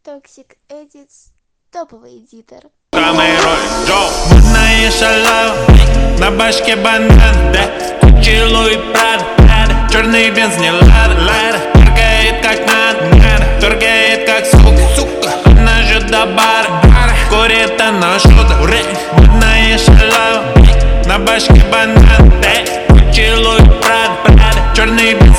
Toxic Edits, топовый эдитор. Самый ролик Джо, модная шалава, на башке бандан, да, Кучи Луи Прада, черный бенз не лада, торгает как надо, торгает как сука, она же до бара, курит она что-то, модная шалава, на башке бандан, да, Кучи Луи Прада, черный бенз